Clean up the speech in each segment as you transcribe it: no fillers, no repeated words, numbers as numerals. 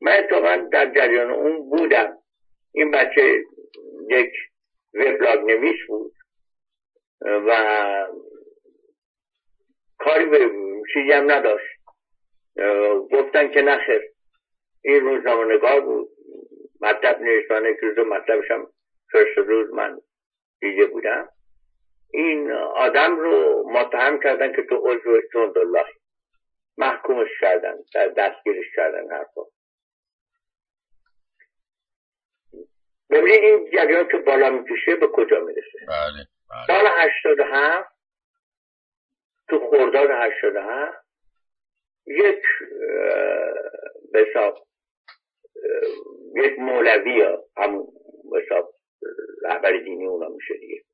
من اتفاقا در جریان اون بودم. این بچه یک وبلاگ نویس بود و کاری به چیزی هم نداشت. گفتن که نخیر، این روزنامه نگار بود، مطلب نوشتانه که روز مطلبش هم فرست روز من دیده بودم. این آدم رو متهم کردن که تو عضو جندالله، محکومش کردن، دستگیرش کردن. حرفا ببینید این جریان که بالا میکشه به کجا میرسه. بله. سال 87 تو خرداد 87 یک به حساب یک مولوی ها همون به حساب رهبر دینی اونا میشه دیگه،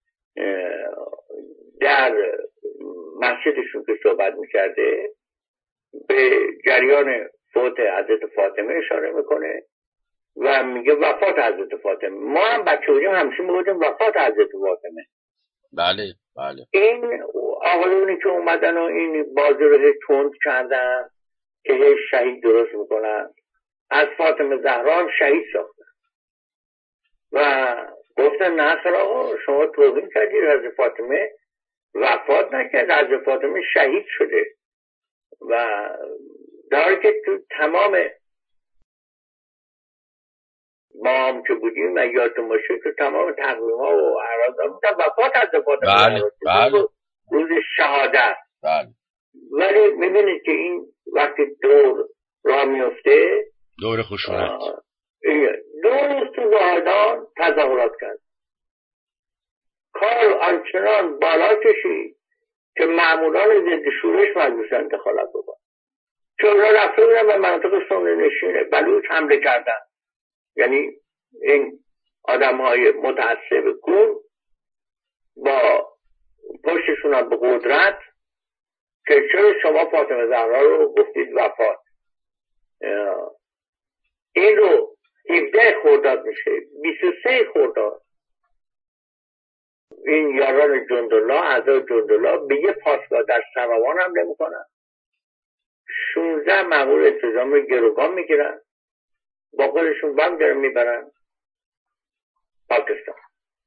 در مسجدشون که صحبت میکرده به جریان فوت حضرت فاطمه اشاره میکنه و میگه وفات حضرت فاطمه. ما هم بچه بودیم همیشه میگفتیم وفات حضرت فاطمه. بله بله. این آقایونی که اومدن و این بازی رو تند کردن که هی شهید درست میکنن، از فاطمه زهرا شهید ساختن و گفتن نه خیر آقا شما توهین کردید، حضرت فاطمه وفات نکرد، حضرت فاطمه شهید شده. و در حالی که تو تمام ما هم که بودیم و یادتون باشه تو تمام تقویم ها و اعراض ها بودن وفات حضرت فاطمه روز شهادت. بله. ولی میبینید که این وقتی دور راه میفته، دور خشونت، 2 روز تو زاهدان تظاهرات کرد، کار آنچنان بالا کشید که ماموران ضد شورش مجبورن دخالت بکنن. چون رفته بودن به مناطق سنی نشین بلوچ حمله کردن، یعنی این آدم های متعصب کور با پشتشون هم به قدرت که چرا شما فاطمه زهرا رو گفتید وفات. این رو 17 خرداد میشه، 23 خرداد این یاران جندالله، اعضای جندالله به یه پاسگاه در سروان حمله میکنن، 16 مأمور انتظامی رو گروگان میگیرن، با خودشون بم دارن میبرن پاکستان.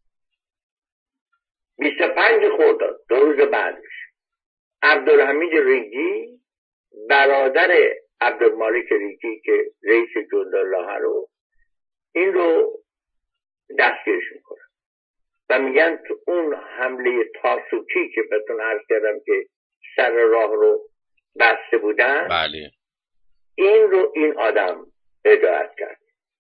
25 خرداد 2 روز بعدش عبدالحمید ریگی برادر عبدالمالک ریگی که رئیس جندالله رو این رو دستگیرش میکنن و میگن تو اون حمله تاسوکی که بهتون عرض کردم که سر راه رو بسته بودن، بله، این رو این آدم هدایت کرد.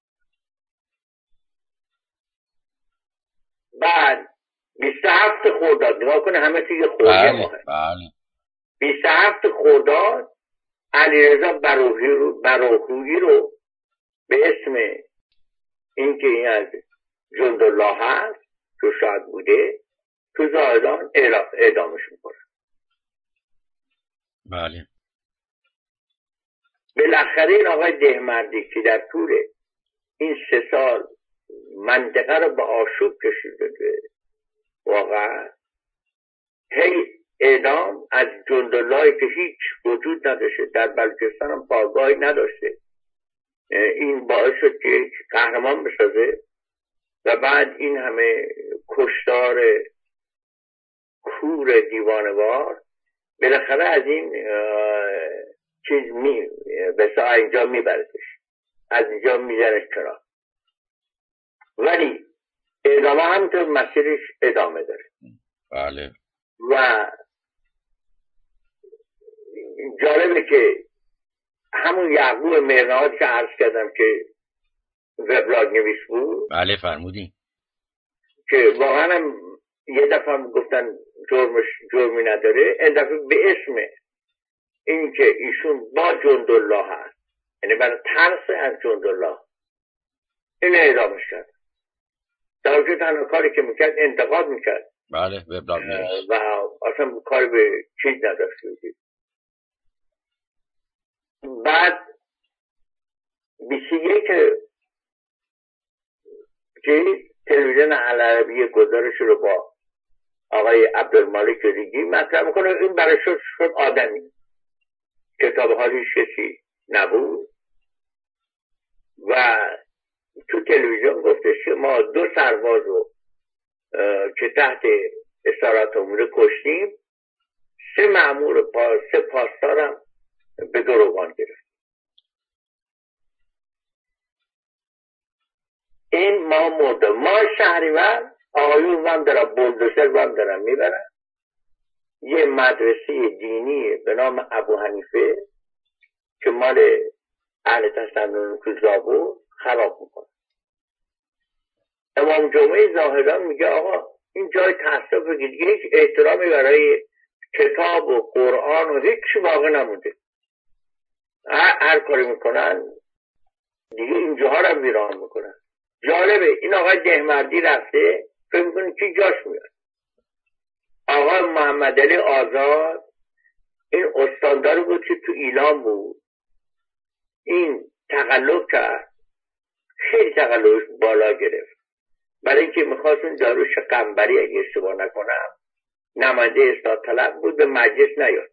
بعد 27 خرداد نگاه کنه همه چیز خورده ماه. بله. 27 خرداد علیرضا براهویی رو به اسم اینکه این از جندالله هست تو شاید بوده تو زاهدان اعدامش میکنه. بله. بالاخره این آقای دهمردی که در طول این 3 سال منطقه رو به آشوب کشیده واقعا هی اعدام از جنداللهی که هیچ وجود نداشته، در بلوچستان هم پایگاهی نداشته، این باعث شد که قهرمان بسازه و بعد این همه کشتار کور دیوانوار بالاخره از این چیز بسا اینجا میبردش، از اینجا میزنش کنار. ولی ادامه همینطور مسیرش ادامه داره. بله. و جالبه که همون یعقوب مرنهاد که عرض کردم که وبلاگ نویس بود، بله فرمودین، که واقعا هم یه دفعه گفتن جرمی نداره، این دفعه به اسم این که ایشون با جندالله هست، یعنی برای ترس از جندالله این اعدامش کرد، در واقع تنها کاری که میکرد انتقاد میکرد. بله وبلاگ نویس و اصلا کاری به چیز نداشت. بعد 21 که تلویزیون العربیه گزارش رو با آقای عبدالمالک ریگی مطرح میکنه، این برای شد آدمی، کتاب حالیش کسی نبود و تو تلویزیون گفتش که ما 2 سرباز رو که تحت اسارت امور کشتیم، 3 مأمور 3 پاسدارم به گروگان گرفت. این ما مرده. ما شهریور آقایون هم دارن بلدوزر هم دارن میبرن یه مدرسه دینی به نام ابو حنیفه که مال اهل تسنن تو زابور خراب میکنه. امام جمعه زاهدان میگه آقا این جای تاسف دیگه هیچ احترامی برای کتاب و قرآن و هیچ چی باقی نمونده. هر کاری میکنن دیگه اینجاها رو ویران میکنن. جالبه این آقای دهمردی رفته فکر میکنه کی جاش میاد. آقای محمد علی آزاد این استانداری بود که تو ایلام بود، این تقلب کرد، خیلی تقلبش بالا گرفت، برای اینکه میخواست اون داروش قنبری اگه اشتباه نکنم نماینده اصلاح طلب بود به مجلس نیاد.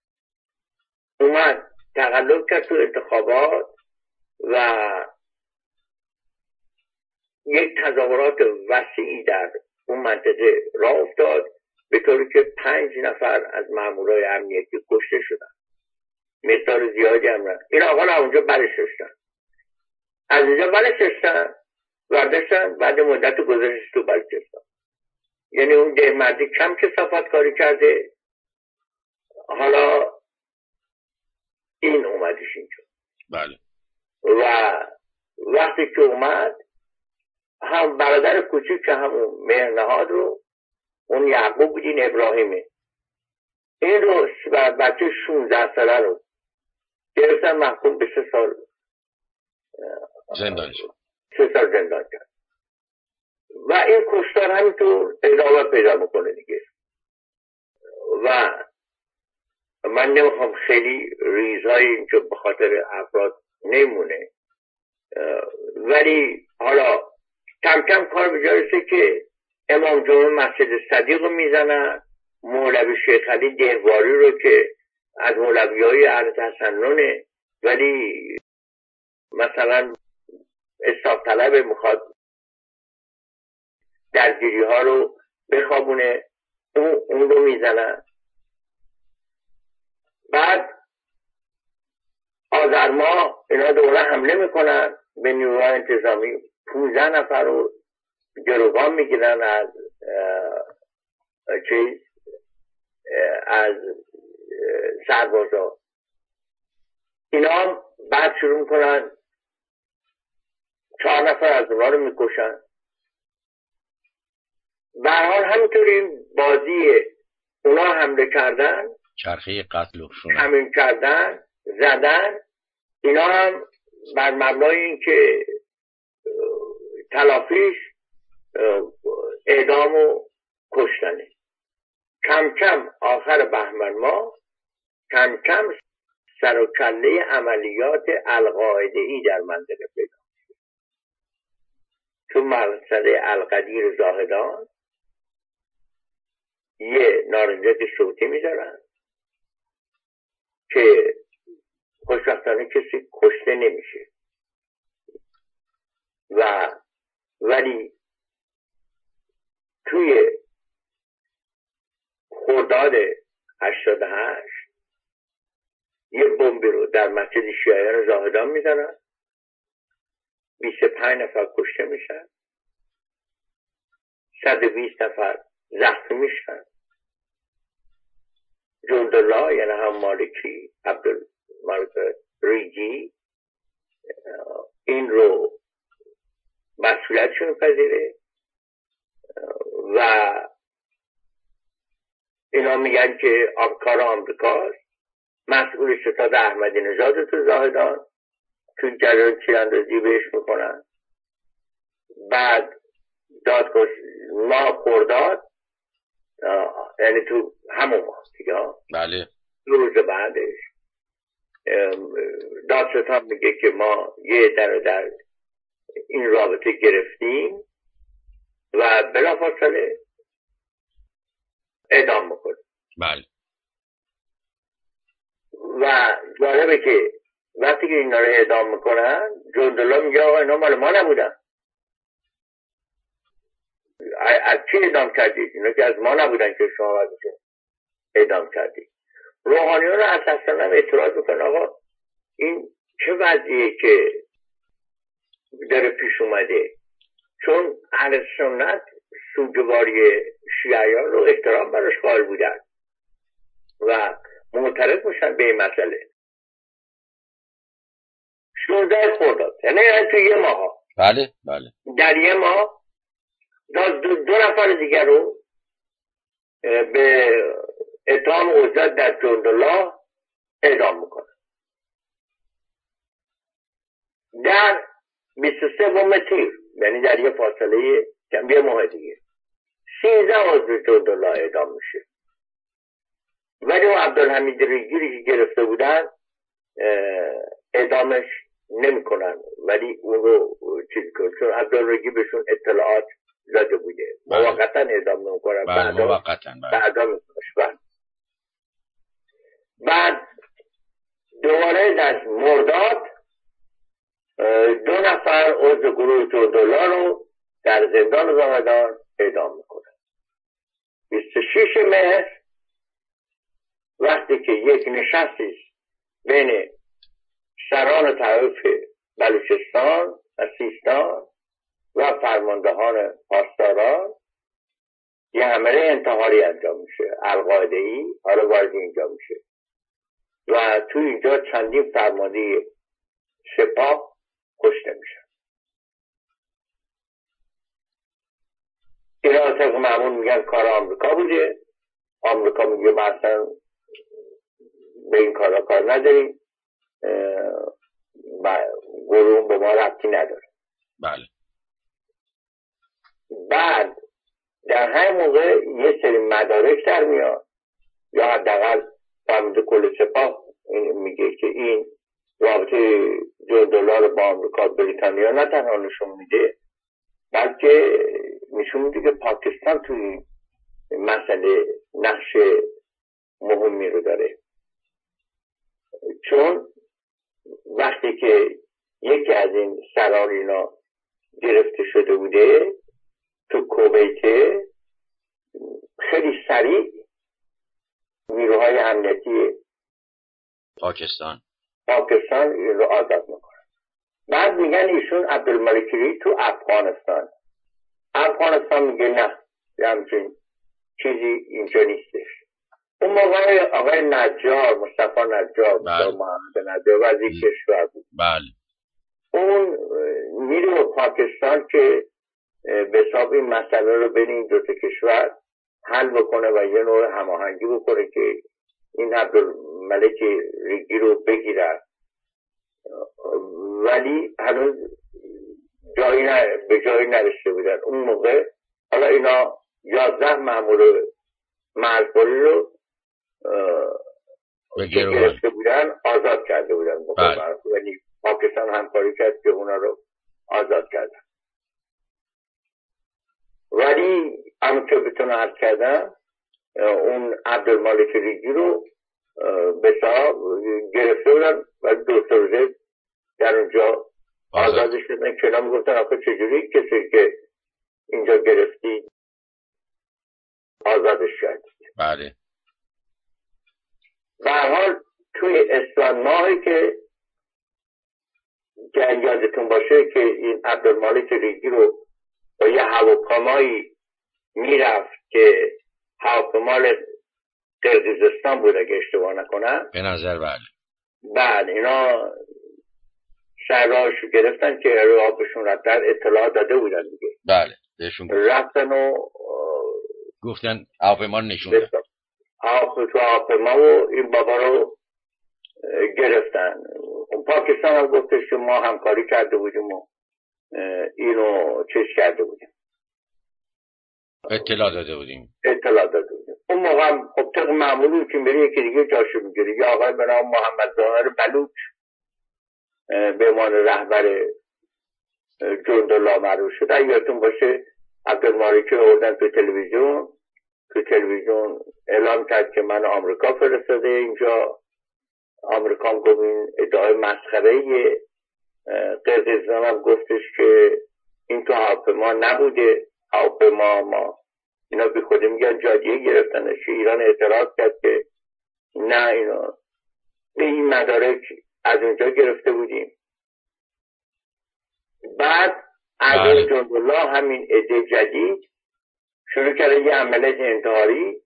اومد تقلب کرد تو انتخابات و یک تظاهرات وسیعی در اون منطقه راه افتاد به طوری که 5 نفر از مامورای امنیتی کشته شدن. مقدار زیادی هم رفت. این آقا را اونجا برششتن. از اونجا برششتن وردشتن، بعد مدت گذاشتن تو بلوچستان. یعنی اون دهمردی کم کثافت کاری کرده، حالا این اومدش اینجا. بله. و وقتی که اومد هم برادر کوچیک که همون مهرنهاد رو، اون یعقوب بود، این ابراهیمه، این رو و بچه 16 ساله رو گرفتن محکوم به 3 سال زندان شد. 3 سال زندان کرد و این کشتار همینطور ادامه پیدا میکنه دیگه. و من نمیخوام خیلی ریزهای اینجا به خاطر افراد نمونه، ولی حالا کم کم کار به جای رسه که امام جمعه مسجد صدیق رو میزنن، مولوی شیخ علی دهواری رو که از مولویای اهل تسننه ولی مثلا اصلاح طلب میخواد درگیری ها رو بخوابونه، اون رو میزنن. بعد آذر ماه اینا دوباره حمله میکنن به نیروهای انتظامی، 15 نفر رو گروگان میگیرن از سربازا. اینا هم بعد شروع میکنن 4 نفر از اونا رو میکشن. به هر حال همینطوری بازی اونا حمله کردن، چرخه قتل و خشونت همین کردن، زدن. اینا هم بر مبنای این که تلافیش اعدام و کشتنه. کم کم آخر بهمن ماه کم کم سر و کله عملیات القاعده‌ای در منطقه پیدا شد. تو مسئله القدیر زاهدان یه نارنجک صوتی میذارن که خوشبختانه کسی کشته نمیشه ولی توی خرداد 88 یه بمبی رو در مسجد شیعیان زاهدان میزنن، 25 نفر کشته میشن، 120 نفر زخمی میشن. جندالله یعنی هم مالکی عبدالمالک ریجی این رو مسئولیتشون پذیره و اینا میگن که کار آمریکاست، مسئول ستاد احمدی نژاد تو زاهدان تو جریان تیراندازی بهش میکنن. بعد دادگاه ماه خرداد یعنی تو همون ماه دیگه، بله، 2 روز بعدش دادستان میگه که ما یه در این رابطه گرفتیم و بلافاصله اعدام میکنه. بله. و جالبه که وقتی که اینا رو اعدام میکنن جندلا میگه آقا اینا مال ما نبودن. از چی اعدام کردید؟ اینا که از ما نبودن که شما ازشون اعدام کردید. روحانیون اساساً هم اعتراض میکنن آقا این چه وضعیه که داره پیش اومده؟ چون اهل سنت سوگواری شیعیان رو احترام براش قائل بودن و معترض میشن به این مسئله. 16 خرداد یعنی تو یه ماه، بله در یه ماه دو نفر دیگر رو به اتهام عزلت در جندالله اعدام میکنن. در 23 تیر یعنی در یه فاصله یه ماه دیگه 13 عضو جندالله اعدام میشه. ولی اون عبدالحمید ریگیری که گرفته بودن اعدامش نمیکنن، ولی اون رو چیز کنن چون عبدالریگی بهشون اطلاعات داده بوده. موقتا اعدام نمیکنن، بعدا میکنش. بعد دوباره در مرداد 2 نفر عضو گروه جندالله رو در زندان زاهدان اعدام میکنن. 26 مهر وقتی که یک نشستی بین سران طایف بلوچستان و سیستان و فرماندهان پاسداران یه حمله انتحاری انجام میشه، القاعده‌ای حالا وارد اینجا میشه و تو اینجا چندین فرمانده سپاه کشته میشن. اینا طبق معمول میگن کار آمریکا بوده. آمریکا میگه ما اصلا به این کار نداریم و گروه به ما ربطی نداره. بله. بعد در همین موقع یه سری مدارک در میاد یا حداقل فرمانده کل سپاه میگه که این رابطه جندالله رو با آمریکا بریتانیا نه تنها نشون میده بلکه نشون میده که پاکستان توی مسئله نقش مهمی رو داره. چون وقتی که یکی از این سران اینا گرفته شده بوده تو کویت، خیلی سریع نیروهای امنیتی پاکستان این رو آزاد میکنن. بعد میگن ایشون عبدالملکی تو افغانستان میگه نه همچین چیزی اینجا نیستش. اون موقع آقای نجار مصطفی نجار محمد نجار وزیر کشور بود. بله. اون میره به پاکستان که به حساب این مسئله رو بین این دو تا کشور حل بکنه و یه نوع هماهنگی بکنه که این عبدالملک ریگی رو بگیرن، ولی هنوز به جایی نرسیده بودن. اون موقع حالا اینا 11 مأمور مرزباری رو گرفته بودن آزاد کرده بودن. یعنی پاکستان همکاری کرد که اونا رو آزاد کردن. ولی همونطور بهتون عرض کردم اون عبدالملک ریگی رو به صاحب گرفته بودن و 2 روزه در اونجا آزادش شدن که اینا میگفتن آخه چجوری کسی که اینجا گرفتی آزادش کردید. بله. به هر حال توی اسفند ماهی که یادتون باشه که این عبدالملک ریگی رو با یه هواپیمایی میرفت که هواپیمای قرقیزستان بود اگه اشتباه نکنم به نظر. بله. بعد اینا سرراهشو گرفتن که رابشون رفتن اطلاع داده بودن دیگه. بله بهشون رفتن و گفتن هواپیما رو نشوندن. هواپیما و این بابا رو گرفتن. اون پاکستان هم گفتش که ما همکاری کرده بودیم و اینو چیز کرده بودیم، اطلاع داده بودیم. اون موقع هم خب طبق معمولی که میره یکی دیگه جاشو میگیره. یا آقای به نام محمد ظاهر بلوچ به عنوان رهبر جندالله معروف شد. اگه یادتون باشه عبدالمالکی آوردن تو تلویزیون اعلام کرد که من آمریکا فرستاده اینجا آمریکا هم گفت این ادعای مسخره. قرقیزستان هم گفتش که این تو هواپیما نبوده، هواپیما ما اینا بی خودی میگن جادیه گرفتنش. ایران اعتراض کرد که نه، اینا به این مدارک از اونجا گرفته بودیم. بعد اعضای جندالله همین عده جدید شروع کردن یه عملیات انتحاری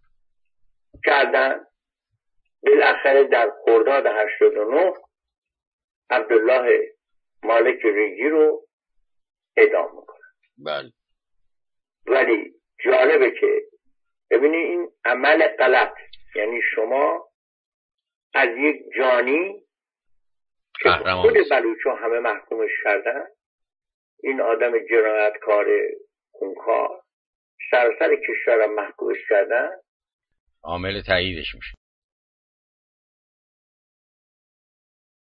کردن. بالاخره در خرداد 89 عبدالله مالک ریگی رو اعدام میکنن. بله. ولی جالبه که ببینی این عمل غلط، یعنی شما از یک جانی که خود بلوچ‌ها همه محکومش کردن، این آدم جنایتکار خونخوار سراسر کشور هم محکومش کردن، عامل تاییدش میشه.